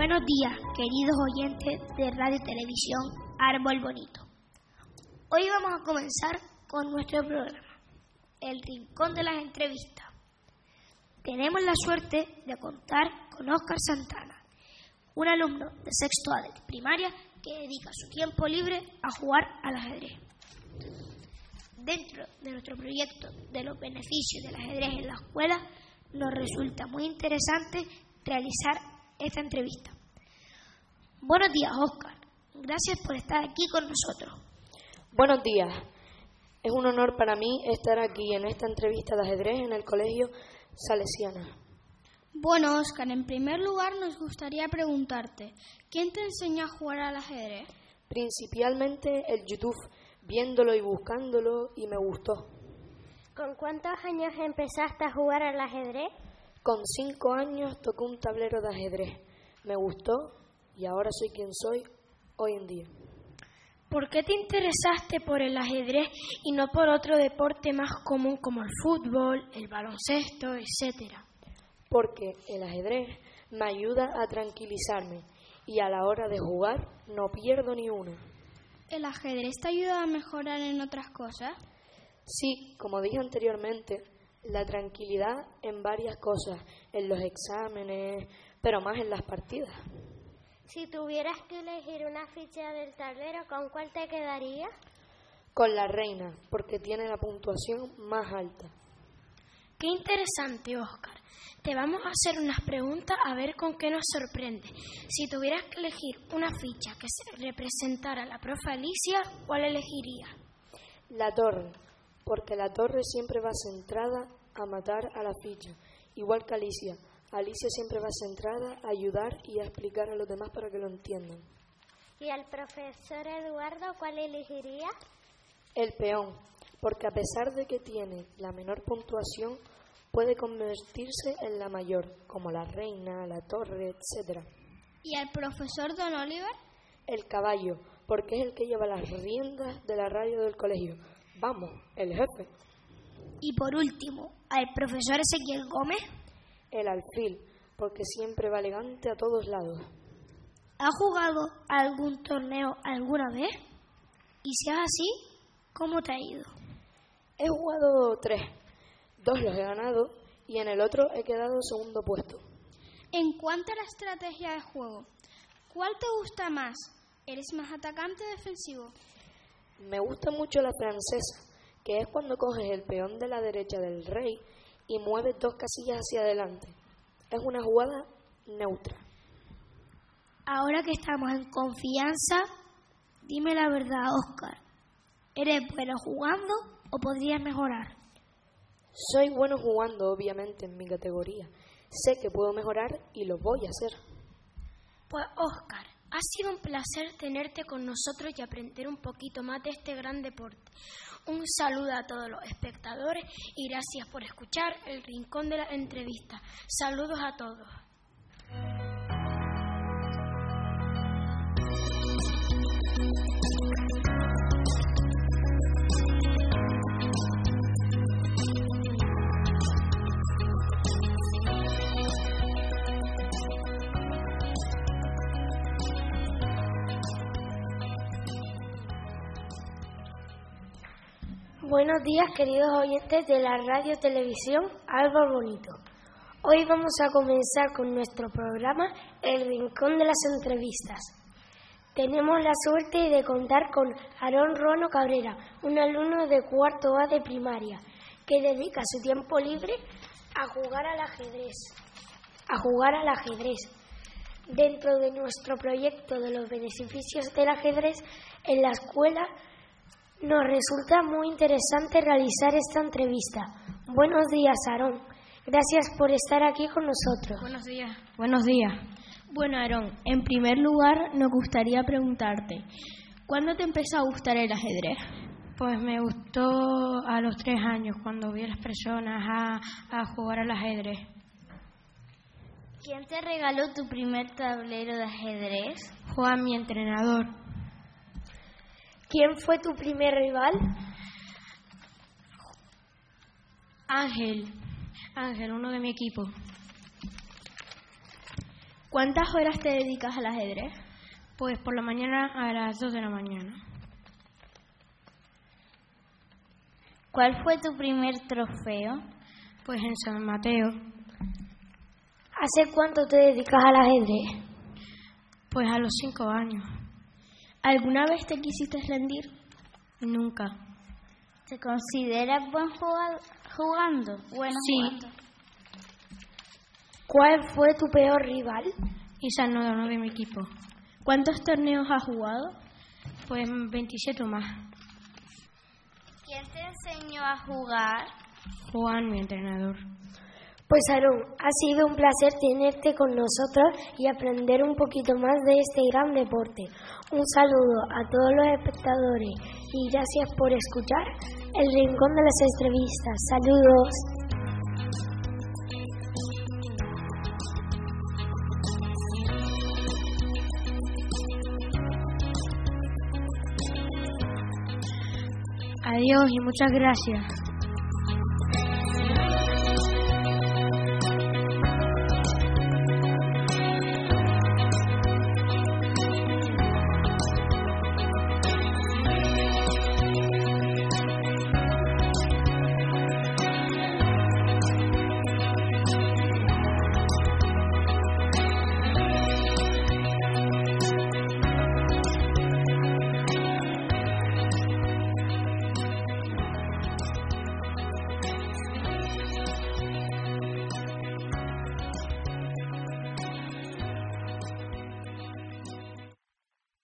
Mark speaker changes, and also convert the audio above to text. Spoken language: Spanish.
Speaker 1: Buenos días, queridos oyentes de Radio y Televisión Árbol Bonito. Hoy vamos a comenzar con nuestro programa, El Rincón de las Entrevistas. Tenemos la suerte de contar con Óscar Santana, un alumno de sexto A de primaria que dedica su tiempo libre a jugar al ajedrez. Dentro de nuestro proyecto de los beneficios del ajedrez en la escuela, nos resulta muy interesante realizar esta entrevista. Buenos días, Óscar. Gracias por estar aquí con nosotros.
Speaker 2: Buenos días. Es un honor para mí estar aquí en esta entrevista de ajedrez en el Colegio Salesiana.
Speaker 3: Bueno, Óscar, en primer lugar nos gustaría preguntarte, ¿quién te enseñó a jugar al ajedrez?
Speaker 2: Principalmente el YouTube, viéndolo y buscándolo, y me gustó.
Speaker 4: ¿Con cuántos años empezaste a jugar al ajedrez?
Speaker 2: Con 5 años tocó un tablero de ajedrez. Me gustó y ahora soy quien soy hoy en día.
Speaker 1: ¿Por qué te interesaste por el ajedrez y no por otro deporte más común como el fútbol, el baloncesto, etcétera?
Speaker 2: Porque el ajedrez me ayuda a tranquilizarme y a la hora de jugar no pierdo ni una.
Speaker 3: ¿El ajedrez te ayuda a mejorar en otras cosas?
Speaker 2: Sí, como dije anteriormente, la tranquilidad en varias cosas, en los exámenes, pero más en las partidas.
Speaker 4: Si tuvieras que elegir una ficha del tablero, ¿con cuál te quedarías?
Speaker 2: Con la reina, porque tiene la puntuación más alta.
Speaker 1: Qué interesante, Óscar. Te vamos a hacer unas preguntas a ver con qué nos sorprende. Si tuvieras que elegir una ficha que se representara a la profe Alicia, ¿cuál elegirías?
Speaker 2: La torre, porque la torre siempre va centrada a matar a la ficha, igual que Alicia. Alicia siempre va centrada a ayudar y a explicar a los demás para que lo entiendan.
Speaker 4: ¿Y al profesor Eduardo cuál elegiría?
Speaker 2: El peón, porque a pesar de que tiene la menor puntuación, puede convertirse en la mayor, como la reina, la torre, etc.
Speaker 3: ¿Y al profesor Don Oliver?
Speaker 2: El caballo, porque es el que lleva las riendas de la radio del colegio. Vamos, el jefe.
Speaker 1: Y por último, al profesor Ezequiel Gómez.
Speaker 2: El alfil, porque siempre va elegante a todos lados.
Speaker 1: ¿Has jugado a algún torneo alguna vez? Y si es así, ¿cómo te ha ido?
Speaker 2: He jugado 3. 2 los he ganado y en el otro he quedado segundo puesto.
Speaker 3: En cuanto a la estrategia de juego, ¿cuál te gusta más? ¿Eres más atacante o defensivo?
Speaker 2: Me gusta mucho la francesa, que es cuando coges el peón de la derecha del rey y mueves 2 casillas hacia adelante. Es una jugada neutra.
Speaker 1: Ahora que estamos en confianza, dime la verdad, Óscar. ¿Eres bueno jugando o podrías mejorar?
Speaker 2: Soy bueno jugando, obviamente, en mi categoría. Sé que puedo mejorar y lo voy a hacer.
Speaker 1: Pues, Óscar, ha sido un placer tenerte con nosotros y aprender un poquito más de este gran deporte. Un saludo a todos los espectadores y gracias por escuchar El Rincón de la Entrevista. Saludos a todos.
Speaker 5: Buenos días, queridos oyentes de la Radio Televisión Árbol Bonito. Hoy vamos a comenzar con nuestro programa El Rincón de las Entrevistas. Tenemos la suerte de contar con Aarón Rono Cabrera, un alumno de cuarto A de primaria, que dedica su tiempo libre a jugar al ajedrez. Dentro de nuestro proyecto de los beneficios del ajedrez en la escuela, nos resulta muy interesante realizar esta entrevista. Buenos días, Aarón. Gracias por estar aquí con nosotros.
Speaker 3: Buenos días.
Speaker 6: Buenos días. Bueno, Aarón, en primer lugar nos gustaría preguntarte, ¿cuándo te empezó a gustar el ajedrez?
Speaker 7: Pues me gustó a los 3 años, cuando vi a las personas a jugar al ajedrez.
Speaker 4: ¿Quién te regaló tu primer tablero de ajedrez?
Speaker 7: Fue a mi entrenador.
Speaker 5: ¿Quién fue tu primer rival?
Speaker 7: Ángel, uno de mi equipo.
Speaker 6: ¿Cuántas horas te dedicas al ajedrez?
Speaker 7: Pues por la mañana a las 2 de la mañana.
Speaker 8: ¿Cuál fue tu primer trofeo?
Speaker 7: Pues en San Mateo.
Speaker 5: ¿Hace cuánto te dedicas al ajedrez?
Speaker 7: Pues a los 5 años.
Speaker 6: ¿Alguna vez te quisiste rendir?
Speaker 7: Nunca.
Speaker 8: ¿Te consideras buen jugando? Bueno,
Speaker 7: sí.
Speaker 8: jugando.
Speaker 5: ¿Cuál fue tu peor rival?
Speaker 7: Isa no de mi equipo.
Speaker 6: ¿Cuántos torneos has jugado?
Speaker 7: Pues 27 o más.
Speaker 8: ¿Quién te enseñó a jugar?
Speaker 7: Juan, mi entrenador.
Speaker 5: Pues Aarón, ha sido un placer tenerte con nosotros y aprender un poquito más de este gran deporte. Un saludo a todos los espectadores y gracias por escuchar El Rincón de las Entrevistas. Saludos.
Speaker 7: Adiós y muchas gracias.